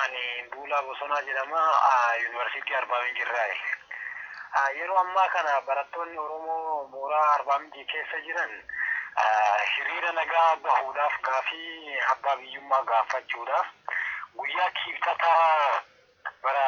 ani Duulaa Bosonaa jedhama Yuunivarsiitii Arbaa Miinjirraa. Yeroo ammaa kana barattoonni Oromoo mooraa Arbaa Miinjii keessa jiran hiriira nagaa bahuudhaaf gaafii abbaa biyyummaa gaafachuudhaaf guyyaa kibxataa bara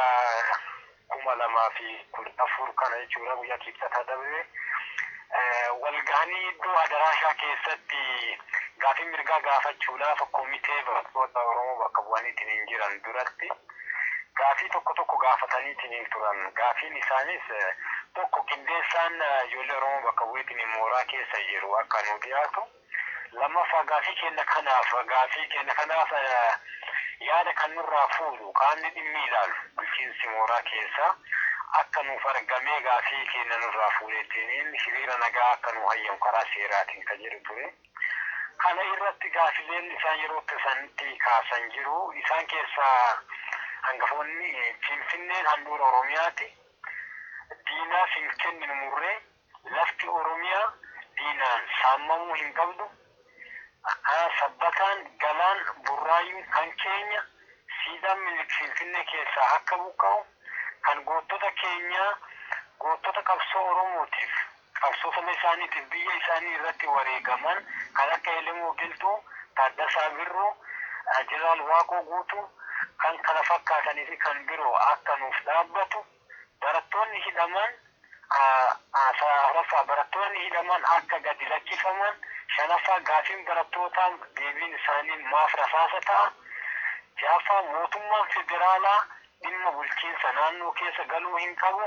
2014 kana jechuudha guyyaa kibxataa dabre walgahanii iddoo Adaraashaa keessatti gaafii mirgaa gaafachuudhaaf komitee barattoota Oromoo bakka bu'aniitiin jiran duratti gaafii tokko gaafataniitiin turan. Gaafiin isaanis tokko qindeessaan ijoollee Oromoo bakka bu'eetiin mooraa keessa jiru akka nu dhiyaatu. Lammaffaa gaafii keenya kanaaf yaada kan nurraa fuudhu qaamni dhimmi ilaalu bulchiinsi mooraa keessa akka nuuf argamee gaafii keenya nurraa fuudheetiin hiriira nagaa akka nu hayyamu karaa seeraatiin kan jedhu ture. Kana irratti gaafileen isaan yeroo sanitti kaasan jiru. Isaan keessaa hangafoonni Finfinneen handhuura Oromiyaati. Diinaa hin kenninu murree lafti Oromiyaa diinaan saamamuu hin qabdu. Sabbataan galaan burraayyuun kan keenya siidaan Minilik Finfinnee keessaa akka buqqa'u kan goottota keenya goottota qabsoo Oromootiif qabsoota isaaniitiif biyya isaanii irratti wareegaman kan akka Elemoo Giltuu, Taaddasaa Birruu, Jeneraal Waaqoo Guutuu kan kana fakkaatanii fi kan biroo akka nuuf dhaabbatu barattoonni hidhaman akka gadi lakkifaman shanaffaa gaafiin barattootaa deebiin isaanii maaf rasaasa ta'a. Jaffaa mootummaan federaalaa dhimma bulchiinsa naannoo keessa galuu hin qabu.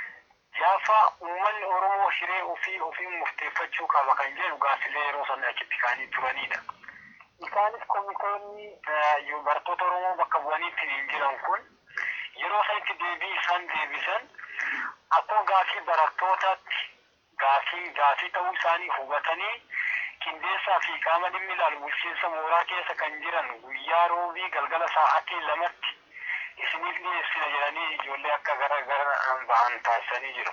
Jaffaa uummanni Oromoo hiree ofii murteeffachuu qaba kan jedhu gaafilee yeroo sana achitti kaanii turanidha. Isaanis komitoonni barattoota Oromoo bakka bu'aniitiin jiran kun yeroo sanitti deebii isaan deebisan akkuma gaafii barattootaatti gaafii ta'uu isaanii hubatanii qindeessaa fi qaama dhimmi ilaalu bulchiinsa mooraa keessa kan jiran guyyaa roobii galgala sa'aatii 2tti isiniif dhiyeessina jedhanii ijoollee akka gara ba'an taasisanii jiru.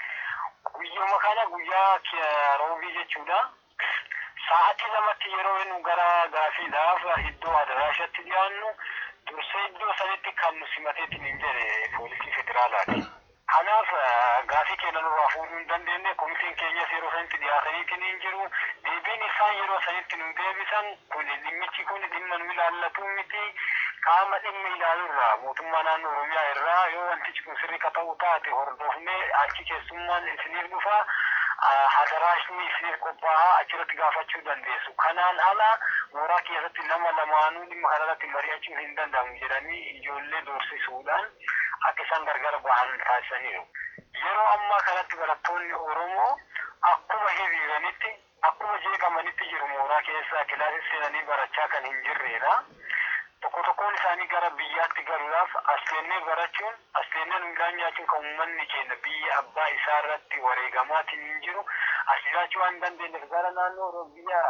Guyyuma kana guyyaa roobii jechuudha. Sa'aatii 2tti yeroo nu gara gaafiidhaaf iddoo Adaraashaatti dhiyaannu dursee iddoo sanitti kan nu simateetiin hin jedhe poolisii federaalaati. Kanaaf gaafii keenya nurraa fuudhuu hin dandeenye komitiin keenyas yeroo sanitti dhiyaataniitiin hin jiru. Deebiin isaan yeroo sanitti nu deebisan dhimmichi kun dhimma nu ilaallatu miti. Qaama dhimma ilaalurraa mootummaa naannoo Oromiyaa irraa yoo wantichi kun sirrii ta'uu taate hordofnee achi keessummaan isiniif dhufa. Adaraashni isiniif qophaa'aa achirratti gaafachuu dandeessu. Kanaan ala mooraa keessatti nama lamaanuu dhimma kanarratti mari'achuu hin danda'amu jedhanii ijoollee doorsisuudhaan akka isaan gargar ba'an taasisaniiru. Yeroo ammaa kanatti barattoonni Oromoo akkuma hiriiranitti akkuma jeeqamanitti jiru mooraa keessa kilaasii seenanii barachaa kan hin jirredha. Tokkoon isaanii gara biyyaatti galuudhaaf asxeennee barachuun asxeenneen hundaan nyaachuun kan uummanni keenya biyya abbaa isaa irratti wareegamaatiin hin jiru. As jiraachuu waan dandeenyeef gara naannoo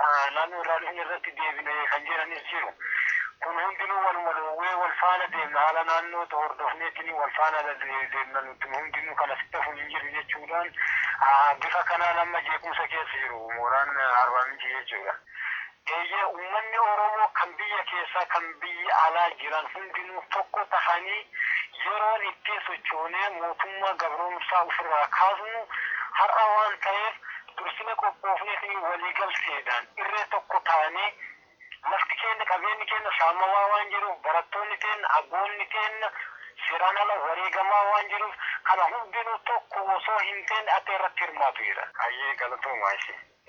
irraa irratti deebinee kan jedhanis jiru. Kun hundinuu waluma dhoowwee wal faana deemna haala naannoo hordofneetiin wal faana deemna nuti hundinuu kan asitti hafu hin jiru jechuudhaan bifa kanaan amma jeequmsa keessa jiru mooraan Arbaa Miinjii jechuudha. Uummanni Oromoo kan biyya keessaa kan biyya alaa jiran hundinuu tokko tahanii yeroon itti sochoonee mootummaa gabroomsaa ofirraa kaasnu har'a waan ta'eef dursina qophoofneetiin waliigalteedhaan irree tokko ta'anii lafti keenya qabeenyi keenya saamamaa waan jiruuf barattoonni keenya abboonni keenya seeraan ala wareegamaa waan jiruuf kana hundinuu tokko osoo hin ta'in ati irratti hirmaatu jira. Kayyee galatoomaa ishee.